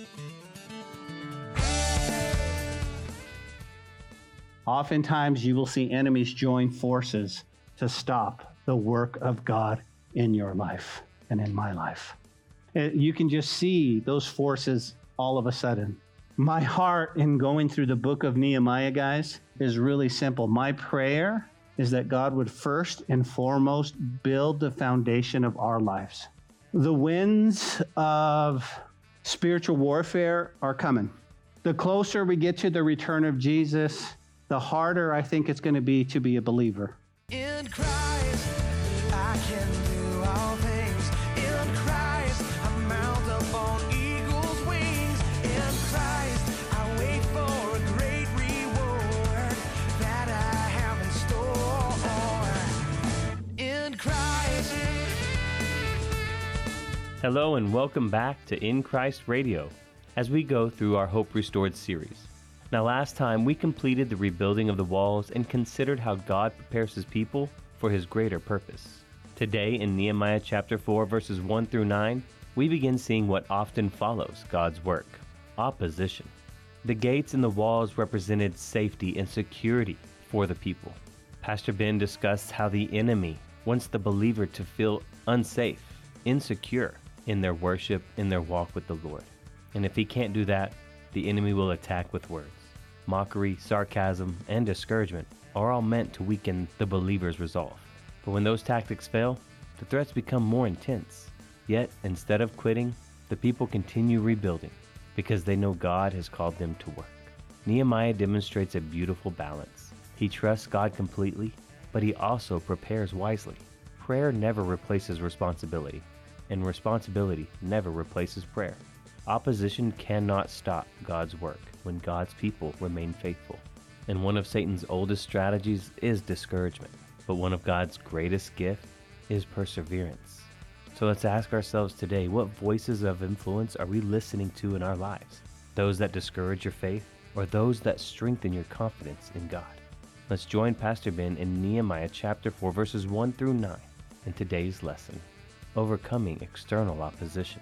Oftentimes, you will see enemies join forces to stop the work of God in your life and in my life. You can just see those forces all of a sudden. My heart in going through the book of Nehemiah, guys, is really simple. My prayer is that God would first and foremost build the foundation of our lives. The winds of spiritual warfare are coming. The closer we get to the return of Jesus, the harder I think it's going to be a believer. In Christ, I can do all things. In Christ, I mount up on eagle's wings. In Christ, I wait for a great reward that I have in store. In Christ. Hello and welcome back to In Christ Radio as we go through our Hope Restored series. Now, last time we completed the rebuilding of the walls and considered how God prepares his people for his greater purpose. Today, in Nehemiah chapter 4, verses 1 through 9, we begin seeing what often follows God's work: opposition. The gates and the walls represented safety and security for the people. Pastor Ben discussed how the enemy wants the believer to feel unsafe, insecure in their worship, in their walk with the Lord. And if he can't do that, the enemy will attack with words. Mockery, sarcasm, and discouragement are all meant to weaken the believer's resolve. But when those tactics fail, the threats become more intense. Yet, instead of quitting, the people continue rebuilding because they know God has called them to work. Nehemiah demonstrates a beautiful balance. He trusts God completely, but he also prepares wisely. Prayer never replaces responsibility, and responsibility never replaces prayer. Opposition cannot stop God's work when God's people remain faithful. And one of Satan's oldest strategies is discouragement. But one of God's greatest gifts is perseverance. So let's ask ourselves today, what voices of influence are we listening to in our lives? Those that discourage your faith, or those that strengthen your confidence in God? Let's join Pastor Ben in Nehemiah chapter 4, verses 1 through 9 in today's lesson: Overcoming External Opposition.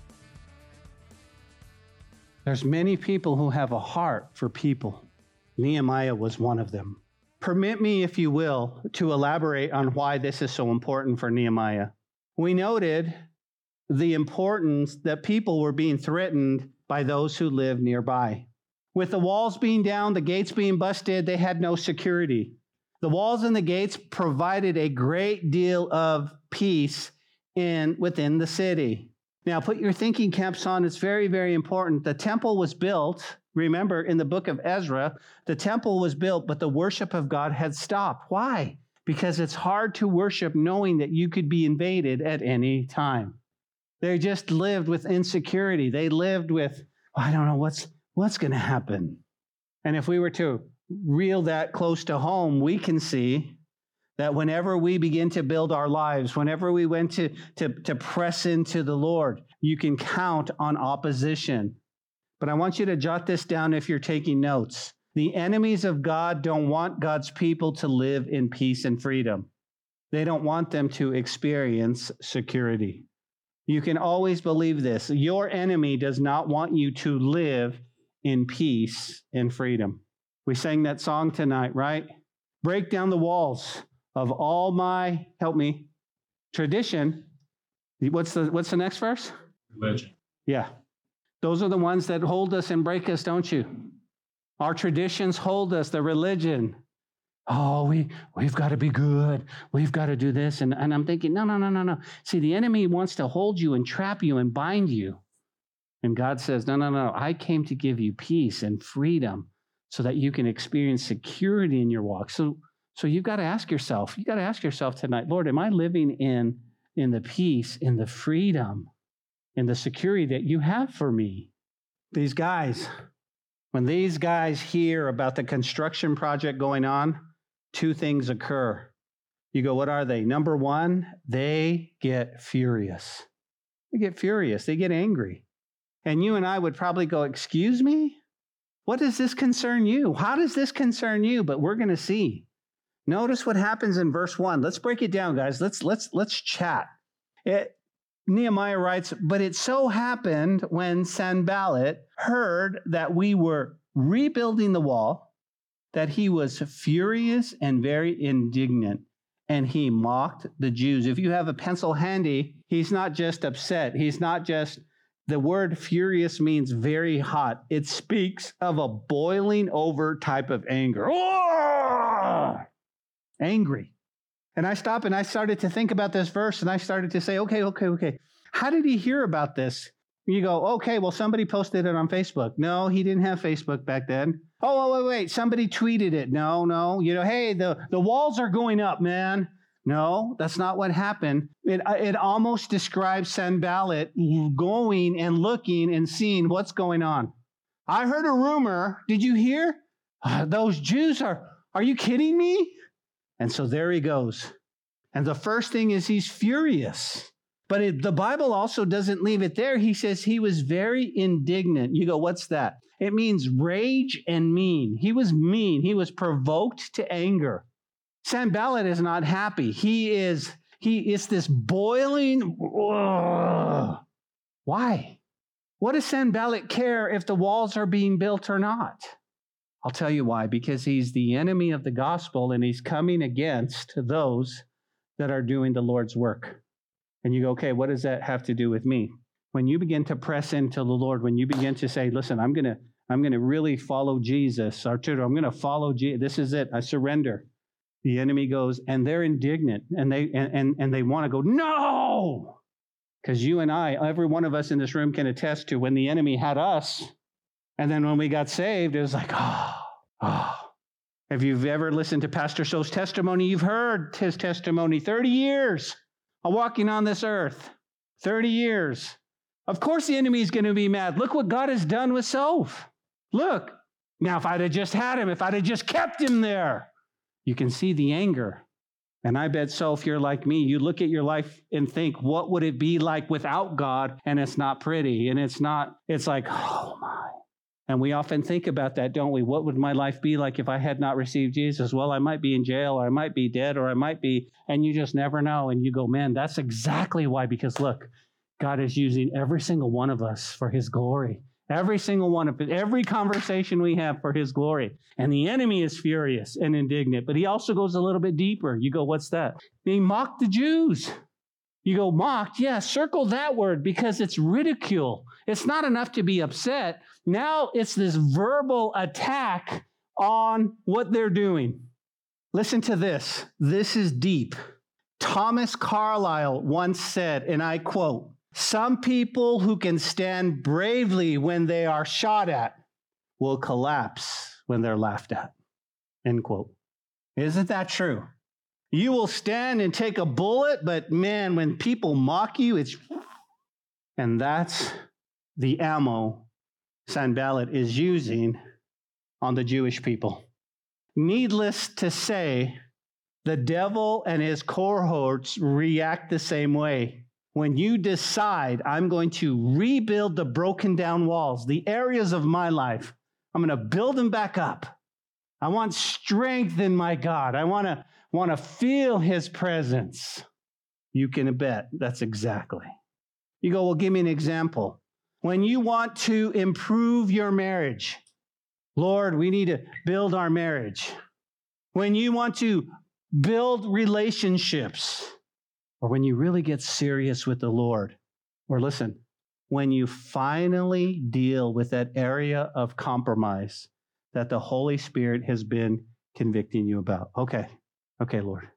There's many people who have a heart for people. Nehemiah was one of them. Permit me, if you will, to elaborate on why this is so important for Nehemiah. We noted the importance that people were being threatened by those who lived nearby. With the walls being down, the gates being busted, they had no security. The walls and the gates provided a great deal of peace within the city. Now, put your thinking caps on. It's very, very important. The temple was built. Remember, in the book of Ezra, the temple was built, but the worship of God had stopped. Why? Because it's hard to worship knowing that you could be invaded at any time. They just lived with insecurity. They lived with, I don't know what's going to happen. And if we were to reel that close to home, we can see that whenever we begin to build our lives, whenever we went to press into the Lord, you can count on opposition. But I want you to jot this down if you're taking notes. The enemies of God don't want God's people to live in peace and freedom. They don't want them to experience security. You can always believe this. Your enemy does not want you to live in peace and freedom. We sang that song tonight, right? Break down the walls of all my, help me, tradition. What's the next verse? Religion. Yeah. Those are the ones that hold us and break us, don't you? Our traditions hold us, the religion. Oh, we've got to be good. We've got to do this. And I'm thinking, no. See, the enemy wants to hold you and trap you and bind you. And God says, no. I came to give you peace and freedom so that you can experience security in your walk. So you've got to ask yourself tonight, Lord, am I living in the peace, in the freedom, in the security that you have for me? These guys, when these guys hear about the construction project going on, two things occur. You go, what are they? Number one, they get furious. They get angry. And you and I would probably go, excuse me? What does this concern you? How does this concern you? But we're going to see. Notice what happens in verse 1. Let's break it down, guys. Let's chat. Nehemiah writes, but it so happened when Sanballat heard that we were rebuilding the wall, that he was furious and very indignant, and he mocked the Jews. If you have a pencil handy, he's not just upset. He's not just, the word furious means very hot. It speaks of a boiling over type of anger. Oh! Angry. And I stopped and I started to think about this verse, and I started to say, okay. How did he hear about this? You go, okay, well, somebody posted it on Facebook. No, he didn't have Facebook back then. Oh, wait, somebody tweeted it. No. Hey, the walls are going up, man. No, that's not what happened. It almost describes Sanballat going and looking and seeing what's going on. I heard a rumor. Did you hear? Those Jews are you kidding me? And so there he goes. And the first thing is he's furious. But the Bible also doesn't leave it there. He says he was very indignant. You go, what's that? It means rage and mean. He was mean. He was provoked to anger. Sanballat is not happy. He is this boiling. Ugh. Why? What does Sanballat care if the walls are being built or not? I'll tell you why. Because he's the enemy of the gospel, and he's coming against those that are doing the Lord's work. And you go, okay, what does that have to do with me? When you begin to press into the Lord, when you begin to say, listen, I'm going to really follow Jesus, Arturo, I'm going to follow Jesus. This is it. I surrender. The enemy goes, and they're indignant, and they want to go, no! Because you and I, every one of us in this room can attest to when the enemy had us, and then when we got saved, it was like, oh. If you've ever listened to Pastor So's testimony, you've heard his testimony, 30 years of walking on this earth, 30 years. Of course the enemy is going to be mad. Look what God has done with Soph. Look. Now, if I'd have just had him, if I'd have just kept him there, you can see the anger. And I bet, Soph, you're like me. You look at your life and think, what would it be like without God? And it's not pretty. And it's like, oh my. And we often think about that, don't we? What would my life be like if I had not received Jesus? Well, I might be in jail, or I might be dead, or I might be, and you just never know. And you go, man, that's exactly why. Because look, God is using every single one of us for his glory. Every single one of it, every conversation we have for his glory. And the enemy is furious and indignant, but he also goes a little bit deeper. You go, what's that? He mocked the Jews. You go, mocked? Yeah, circle that word, because it's ridicule. It's not enough to be upset. Now it's this verbal attack on what they're doing. Listen to this. This is deep. Thomas Carlyle once said, and I quote, "Some people who can stand bravely when they are shot at will collapse when they're laughed at." End quote. Isn't that true? You will stand and take a bullet, but man, when people mock you, and that's the ammo Sanballat is using on the Jewish people. Needless to say, the devil and his cohorts react the same way. When you decide, I'm going to rebuild the broken down walls, the areas of my life, I'm going to build them back up. I want strength in my God. I want to feel his presence. You can bet that's exactly. You go, well, give me an example. When you want to improve your marriage, Lord, we need to build our marriage. When you want to build relationships, or when you really get serious with the Lord, or listen, when you finally deal with that area of compromise that the Holy Spirit has been convicting you about. Okay, Lord.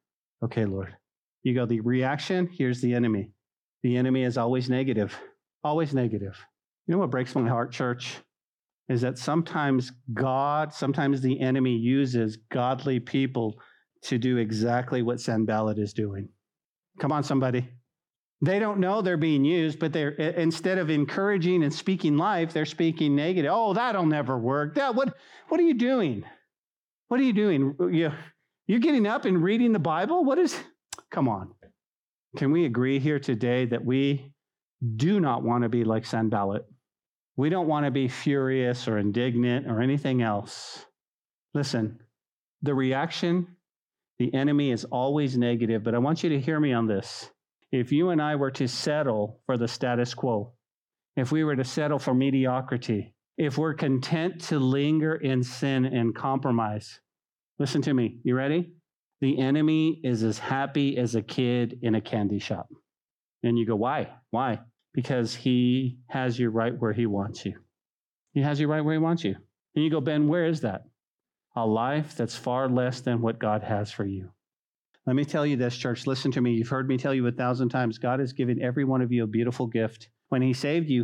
You go, the reaction, here's the enemy. The enemy is always negative, always negative. You know what breaks my heart, church? Is that sometimes the enemy uses godly people to do exactly what Sanballat is doing. Come on, somebody. They don't know they're being used, but they're, instead of encouraging and speaking life, they're speaking negative. Oh, that'll never work. What are you doing? What are you doing? You're getting up and reading the Bible? Come on. Can we agree here today that we do not want to be like Sanballat? We don't want to be furious or indignant or anything else. Listen, the reaction, the enemy is always negative, but I want you to hear me on this. If you and I were to settle for the status quo, if we were to settle for mediocrity, if we're content to linger in sin and compromise, listen to me. You ready? The enemy is as happy as a kid in a candy shop. And you go, why? Why? Because he has you right where he wants you. He has you right where he wants you. And you go, Ben, where is that? A life that's far less than what God has for you. Let me tell you this, church. Listen to me. You've heard me tell you 1,000 times. God has given every one of you a beautiful gift. When he saved you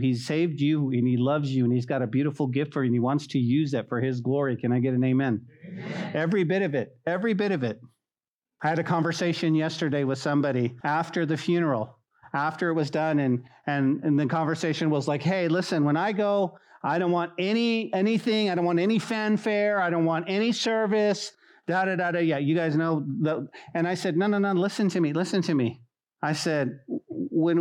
and he loves you and he's got a beautiful gift for you and he wants to use that for his glory. Can I get an amen? Amen. Every bit of it. Every bit of it. I had a conversation yesterday with somebody after the funeral, after it was done, and the conversation was like, hey, listen, when I go, I don't want anything. I don't want any fanfare. I don't want any service. Yeah, you guys know. And I said, no, listen to me. I said, when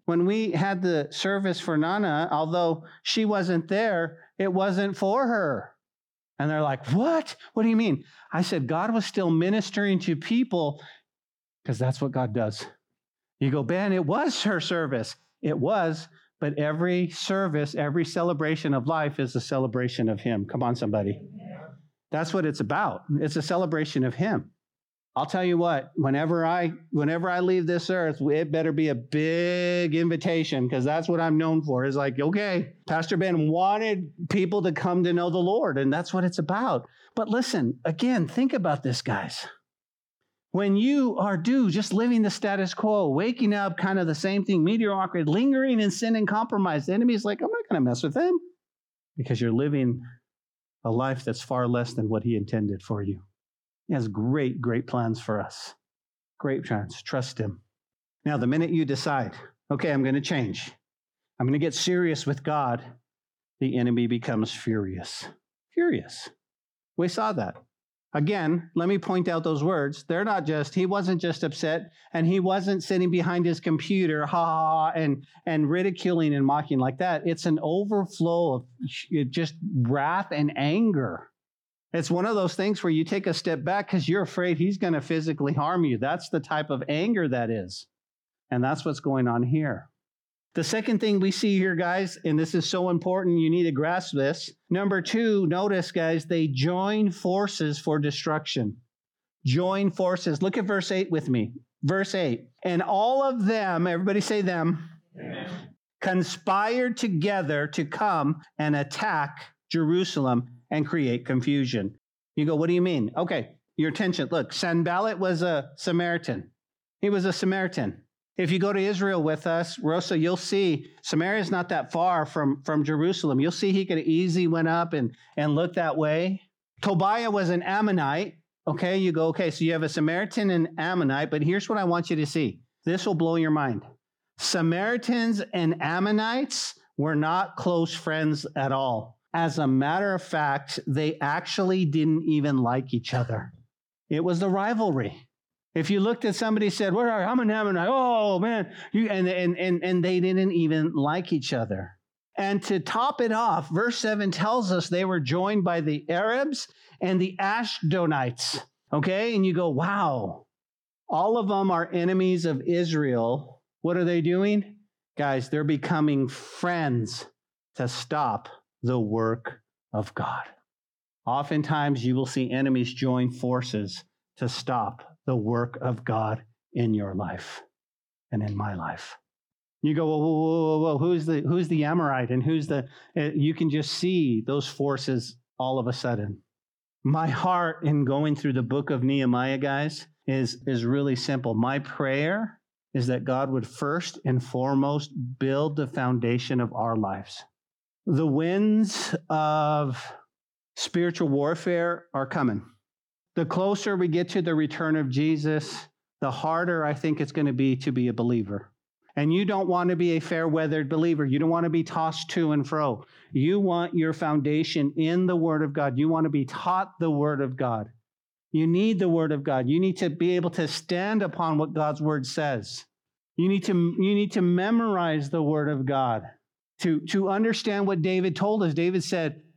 we had the service for Nana, although she wasn't there, it wasn't for her. And they're like, what? What do you mean? I said, God was still ministering to people because that's what God does. You go, Ben, it was her service. It was, but every service, every celebration of life is a celebration of him. Come on, somebody. That's what it's about. It's a celebration of him. I'll tell you what, whenever I leave this earth, it better be a big invitation because that's what I'm known for. It's like, okay, Pastor Ben wanted people to come to know the Lord, and that's what it's about. But listen, again, think about this, guys. When you are just living the status quo, waking up kind of the same thing, mediocrity, lingering in sin and compromise, the enemy is like, I'm not going to mess with them because you're living a life that's far less than what he intended for you. He has great, great plans for us. Great plans. Trust him. Now, the minute you decide, okay, I'm going to change. I'm going to get serious with God, the enemy becomes furious. Furious. We saw that. Again, let me point out those words. He wasn't just upset, and he wasn't sitting behind his computer, and ridiculing and mocking like that. It's an overflow of just wrath and anger. It's one of those things where you take a step back because you're afraid he's going to physically harm you. That's the type of anger that is. And that's what's going on here. The second thing we see here, guys, and this is so important, you need to grasp this. Number 2, notice, guys, they join forces for destruction. Join forces. Look at verse 8 with me. Verse 8. And all of them, everybody say them, amen, conspired together to come and attack Jerusalem and create confusion. You go, what do you mean? Okay, your attention. Look, Sanballat was a Samaritan. He was a Samaritan. If you go to Israel with us, Rosa, you'll see Samaria is not that far from Jerusalem. You'll see he could easily went up and looked that way. Tobiah was an Ammonite. Okay, you go, okay, so you have a Samaritan and Ammonite, but here's what I want you to see. This will blow your mind. Samaritans and Ammonites were not close friends at all. As a matter of fact, they actually didn't even like each other. It was the rivalry. If you looked at somebody and said, "Where are you? I'm an Ammonite." Oh man, and they didn't even like each other. And to top it off, verse 7 tells us they were joined by the Arabs and the Ashdodites. Okay, and you go, wow, all of them are enemies of Israel. What are they doing? Guys, they're becoming friends to stop the work of God. Oftentimes, you will see enemies join forces to stop the work of God in your life and in my life. You go, whoa, who's the Amorite and who's the? You can just see those forces all of a sudden. My heart in going through the book of Nehemiah, guys, is really simple. My prayer is that God would first and foremost build the foundation of our lives. The winds of spiritual warfare are coming. The closer we get to the return of Jesus, the harder I think it's going to be a believer. And you don't want to be a fair-weathered believer. You don't want to be tossed to and fro. You want your foundation in the Word of God. You want to be taught the Word of God. You need the Word of God. You need to be able to stand upon what God's Word says. You need to memorize the Word of God to understand what David told us. David said,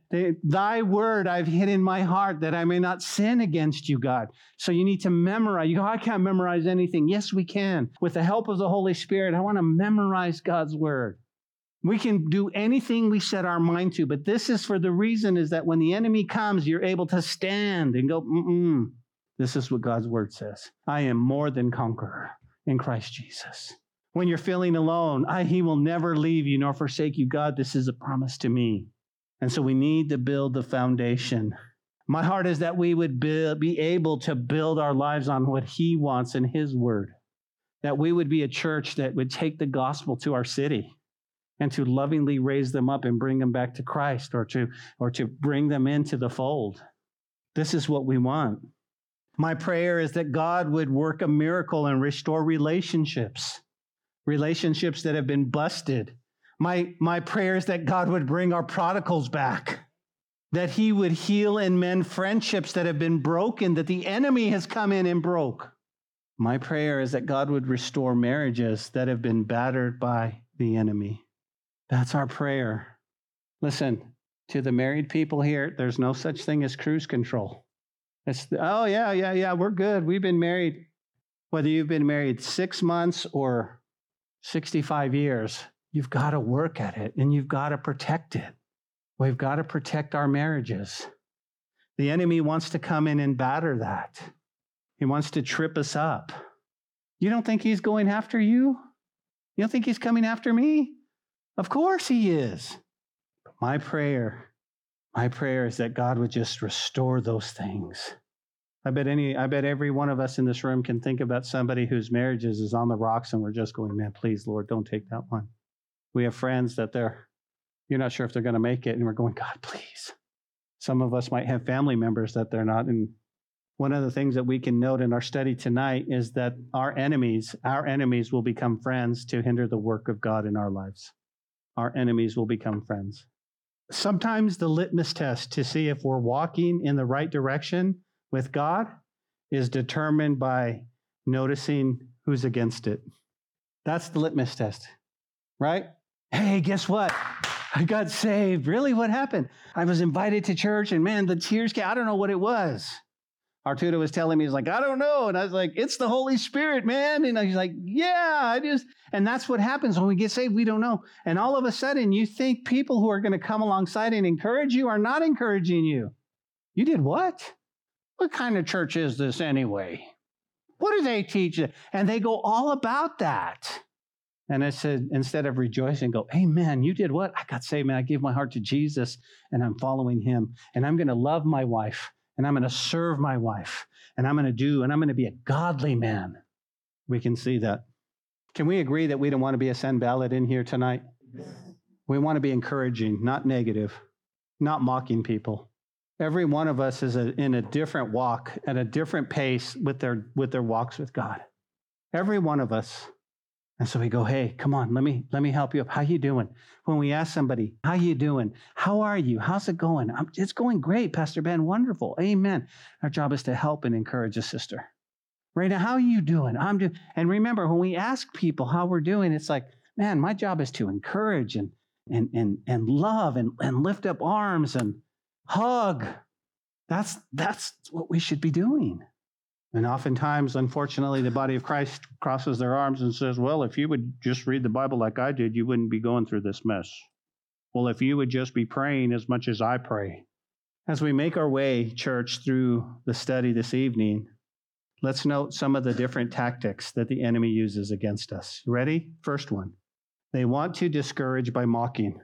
Thy word I've hid in my heart that I may not sin against you, God. So you need to memorize. You go, I can't memorize anything. Yes, we can. With the help of the Holy Spirit, I want to memorize God's word. We can do anything we set our mind to, but this is for the reason is that when the enemy comes, you're able to stand and go, this is what God's word says. I am more than conqueror in Christ Jesus. When you're feeling alone, he will never leave you nor forsake you. God, this is a promise to me. And so we need to build the foundation. My heart is that we would be able to build our lives on what he wants in his word. That we would be a church that would take the gospel to our city and to lovingly raise them up and bring them back to Christ or to bring them into the fold. This is what we want. My prayer is that God would work a miracle and restore relationships that have been busted. My prayer is that God would bring our prodigals back, that he would heal and mend friendships that have been broken, that the enemy has come in and broke. My prayer is that God would restore marriages that have been battered by the enemy. That's our prayer. Listen, to the married people here, there's no such thing as cruise control. It's, we're good. We've been married. Whether you've been married 6 months or 65 years, you've got to work at it and you've got to protect it. We've got to protect our marriages. The enemy wants to come in and batter that. He wants to trip us up. You don't think he's going after you? You don't think he's coming after me? Of course he is. My prayer is that God would just restore those things. I bet every one of us in this room can think about somebody whose marriages is on the rocks and we're just going, man, please, Lord, don't take that one. We have friends that you're not sure if they're going to make it, and we're going, God, please. Some of us might have family members that they're not. And one of the things that we can note in our study tonight is that our enemies will become friends to hinder the work of God in our lives. Our enemies will become friends. Sometimes the litmus test to see if we're walking in the right direction with God is determined by noticing who's against it. That's the litmus test, right? Hey, guess what? I got saved. Really? What happened? I was invited to church and man, the tears came. I don't know what it was. Arturo was telling me, he's like, I don't know. And I was like, it's the Holy Spirit, man. And he's like, yeah, and that's what happens when we get saved. We don't know. And all of a sudden you think people who are going to come alongside and encourage you are not encouraging you. You did what? What kind of church is this anyway? What do they teach? And they go all about that. And I said, instead of rejoicing, go, amen, you did what? I got saved, man. I gave my heart to Jesus and I'm following him. And I'm going to love my wife. And I'm going to serve my wife, and I'm going to be a godly man. We can see that. Can we agree that we don't want to be a send ballot in here tonight? We want to be encouraging, not negative, not mocking people. Every one of us is in a different walk, at a different pace with their walks with God. Every one of us. And so we go, hey, come on, let me help you up. How you doing? When we ask somebody, how you doing? How are you? How's it going? It's going great, Pastor Ben. Wonderful. Amen. Our job is to help and encourage a sister. Right now, how are you doing? I'm doing. And remember, when we ask people how we're doing, it's like, man, my job is to encourage and love and lift up arms and hug. That's what we should be doing. And oftentimes, unfortunately, the body of Christ crosses their arms and says, well, if you would just read the Bible like I did, you wouldn't be going through this mess. Well, if you would just be praying as much as I pray. As we make our way, church, through the study this evening, let's note some of the different tactics that the enemy uses against us. Ready? First one. They want to discourage by mocking.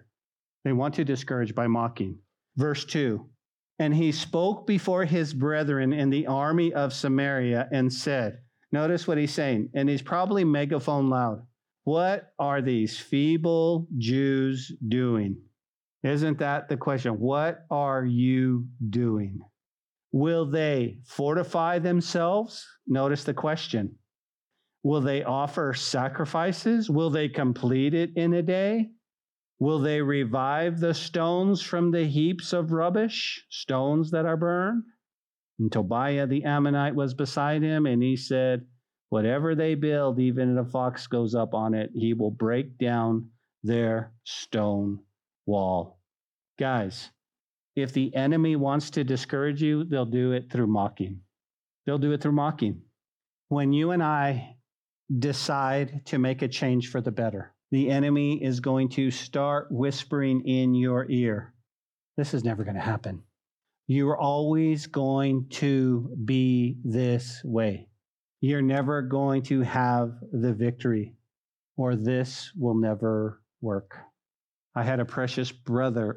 Verse 2. And he spoke before his brethren in the army of Samaria and said, notice what he's saying, and he's probably megaphone loud. What are these feeble Jews doing? Isn't that the question? What are you doing? Will they fortify themselves? Notice the question. Will they offer sacrifices? Will they complete it in a day? Will they revive the stones from the heaps of rubbish, stones that are burned? And Tobiah the Ammonite was beside him, and he said, whatever they build, even if a fox goes up on it, he will break down their stone wall. Guys, If the enemy wants to discourage you, they'll do it through mocking. They'll do it through mocking. When you and I decide to make a change for the better, the enemy is going to start whispering in your ear, this is never going to happen. You're always going to be this way. You're never going to have the victory, or this will never work. I had a precious brother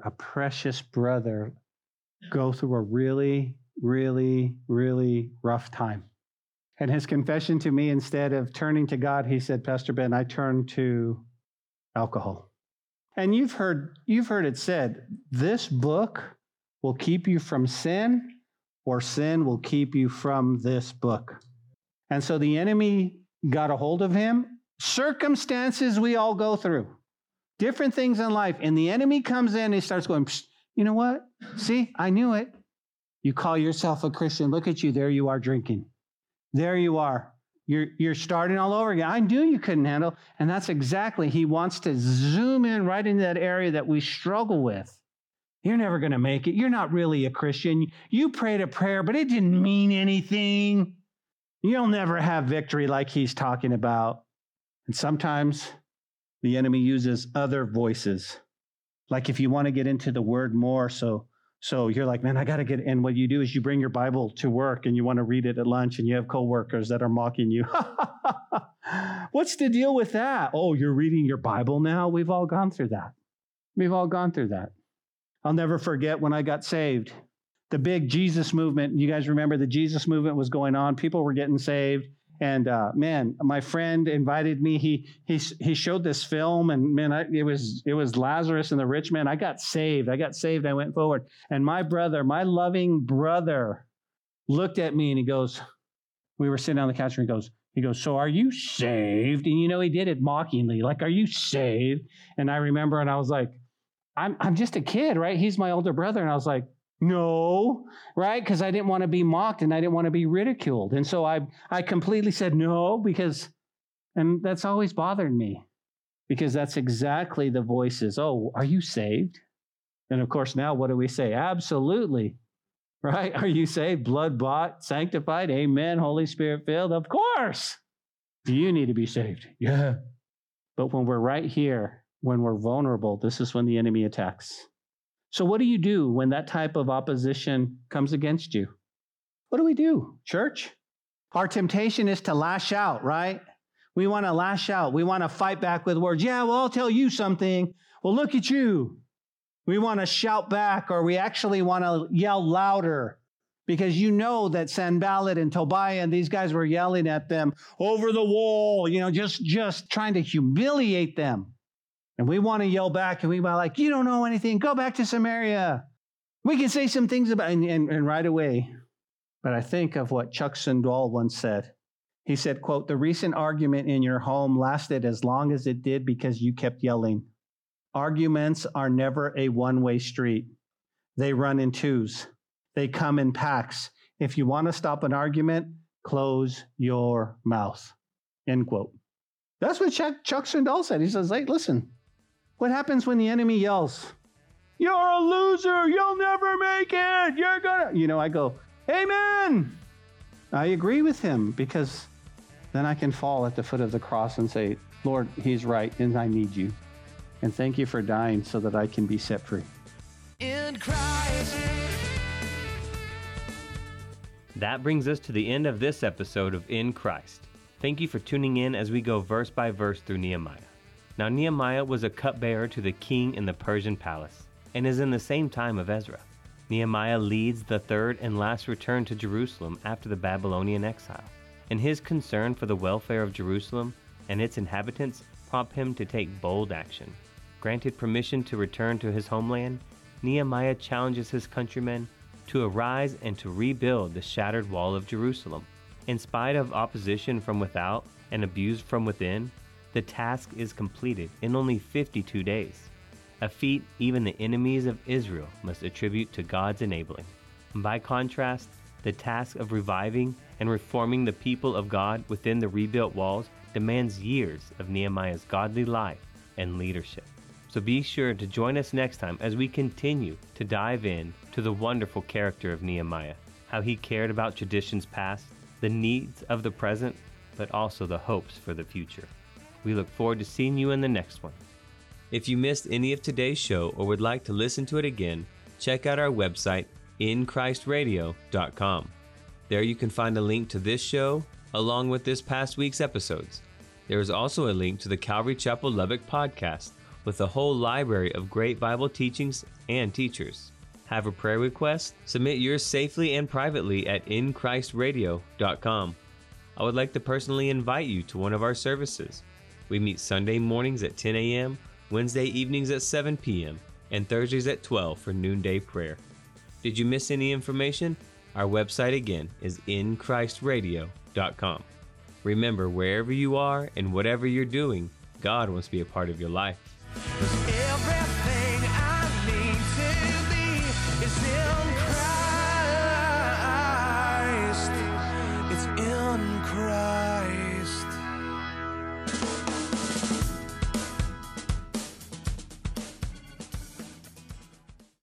go through a really, really, really rough time. And his confession to me, instead of turning to God, he said, Pastor Ben, I turned to alcohol. And you've heard it said, this book will keep you from sin, or sin will keep you from this book. And so the enemy got a hold of him. Circumstances we all go through, different things in life. And the enemy comes in and he starts going, you know what? See, I knew it. You call yourself a Christian. Look at you. There you are drinking. There you are. You're starting all over again. I knew you couldn't handle. And that's exactly, he wants to zoom in right into that area that we struggle with. You're never going to make it. You're not really a Christian. You prayed a prayer, but it didn't mean anything. You'll never have victory like he's talking about. And sometimes the enemy uses other voices. Like if you want to get into the word more, so you're like, man, I got to get in. What you do is you bring your Bible to work and you want to read it at lunch and you have coworkers that are mocking you. What's the deal with that? Oh, you're reading your Bible now? We've all gone through that. I'll never forget when I got saved. The big Jesus movement, you guys remember the Jesus movement was going on. People were getting saved. And man, my friend invited me. He showed this film, and man, it was Lazarus and the rich man. I got saved. I went forward. And my loving brother, looked at me and he goes, we were sitting on the couch and he goes, so are you saved? And he did it mockingly, like, are you saved? And I remember, and I was like, I'm just a kid, right? He's my older brother. And I was like, no, right? Because I didn't want to be mocked and I didn't want to be ridiculed. And so I completely said no, and that's always bothered me, because that's exactly the voices. Oh, are you saved? And of course, now what do we say? Absolutely, right? Are you saved? Blood bought, sanctified, amen, Holy Spirit filled? Of course. Do you need to be saved? Yeah. But when we're right here, when we're vulnerable, this is when the enemy attacks. So what do you do when that type of opposition comes against you? What do we do, church? Our temptation is to lash out, right? We want to lash out. We want to fight back with words. Yeah, well, I'll tell you something. Well, look at you. We want to shout back, or we actually want to yell louder, because you know that Sanballat and Tobiah and these guys were yelling at them over the wall, just trying to humiliate them. And we want to yell back, and we want like, you don't know anything. Go back to Samaria. We can say some things about, and right away. But I think of what Chuck Swindoll once said. He said, quote, the recent argument in your home lasted as long as it did because you kept yelling. Arguments are never a one-way street. They run in twos. They come in packs. If you want to stop an argument, close your mouth. End quote. That's what Chuck Swindoll said. He says, hey, listen. What happens when the enemy yells, you're a loser, you'll never make it, you're gonna, I go, amen. I agree with him, because then I can fall at the foot of the cross and say, Lord, he's right, and I need you. And thank you for dying so that I can be set free. In Christ. That brings us to the end of this episode of In Christ. Thank you for tuning in as we go verse by verse through Nehemiah. Now, Nehemiah was a cupbearer to the king in the Persian palace, and is in the same time of Ezra. Nehemiah leads the third and last return to Jerusalem after the Babylonian exile, and his concern for the welfare of Jerusalem and its inhabitants prompt him to take bold action. Granted permission to return to his homeland, Nehemiah challenges his countrymen to arise and to rebuild the shattered wall of Jerusalem. In spite of opposition from without and abuse from within, the task is completed in only 52 days, a feat even the enemies of Israel must attribute to God's enabling. By contrast, the task of reviving and reforming the people of God within the rebuilt walls demands years of Nehemiah's godly life and leadership. So be sure to join us next time as we continue to dive in to the wonderful character of Nehemiah, how he cared about traditions past, the needs of the present, but also the hopes for the future. We look forward to seeing you in the next one. If you missed any of today's show or would like to listen to it again, check out our website, inchristradio.com. There you can find a link to this show, along with this past week's episodes. There is also a link to the Calvary Chapel Lubbock podcast, with a whole library of great Bible teachings and teachers. Have a prayer request? Submit yours safely and privately at inchristradio.com. I would like to personally invite you to one of our services. We meet Sunday mornings at 10 a.m., Wednesday evenings at 7 p.m., and Thursdays at 12 for noonday prayer. Did you miss any information? Our website again is inchristradio.com. Remember, wherever you are and whatever you're doing, God wants to be a part of your life.